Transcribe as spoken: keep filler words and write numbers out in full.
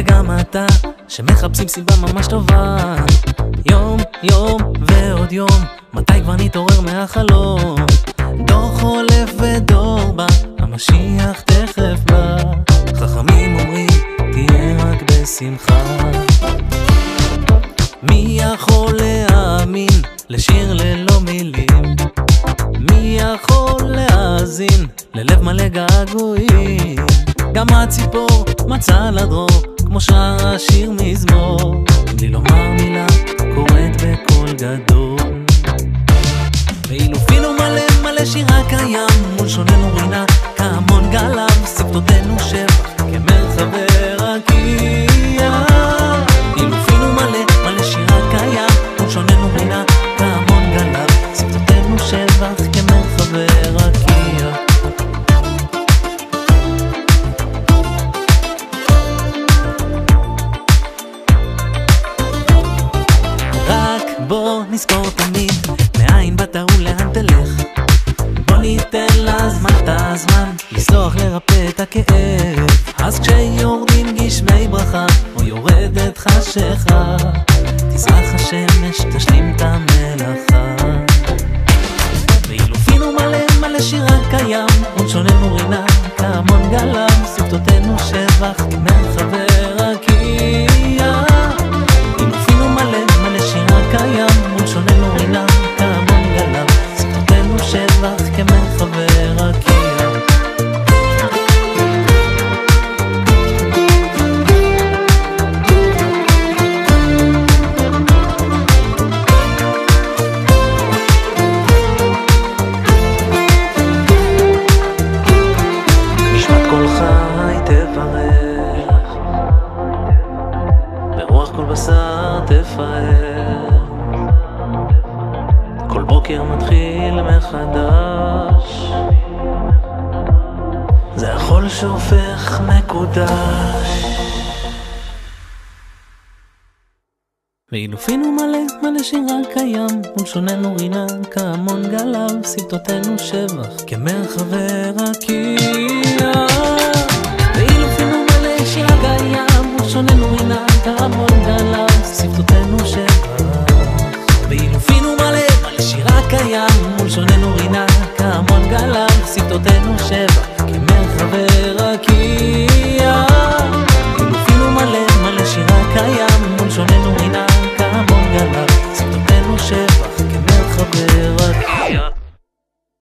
וגם אתה שמחפשים סיבה ממש טובה. יום יום ועוד יום, מתי כבר נתעורר מהחלום? דור חולף ודור בא, המשיח תכף בא. חכמים אומרים תהיה רק בשמחה. מי יכול להאמין לשיר ללא מילים? מי יכול להאזין ללב מלא געגועים? גם הציפור מצא לדרור כמו שר השיר מזמור, בלי לומר מילה קוראת בקול גדול. ואילופינו מלא מלא שיר הקיים, מול שוננו רינה כהמון גלם, שפתותינו שבח כמרחבי רקיע. אילופינו מלא מלא שיר הקיים, מול שוננו רינה כהמון גלם, שפתותינו שבח כמרחבי רקיע. רק בוא נזכור תמיד מאין באת ולאן תלך. בוא ניתן לזמן את הזמן לסלוח, לרפא את הכאב. אז כשיורדים גשמי ברכה או יורדת חשיכה, תזרח השמש תשלים את המלאכה. ואילופינו מלא מלא שיר הקיים, מול שוננו רינה כהמון גלם, שפתותינו שבח כמרחבי רקיע. אילופינו מלא מלא שיר הקיים, מול שוננו רינה כהמון גלם, שפתותינו שבח כמרחבי רקיע. נשמת כל חי תברך, ברוח כל בשר תפאר. כל בוקר מתחיל מחדש, זה החול שהופך מקודש. ואילופינו מלא מלא שיר הקיים, מול שוננו רינה כהמון גלם, שפתותינו שבח כמרחבי רקיע. ואילופינו מלא שיר הקיים, מול שוננו רינה כהמון גלם, שפתותינו שבח. ואילופינו מלא מלא שיר הקיים, מול שוננו רינה כהמון גלם, שפתותינו שבח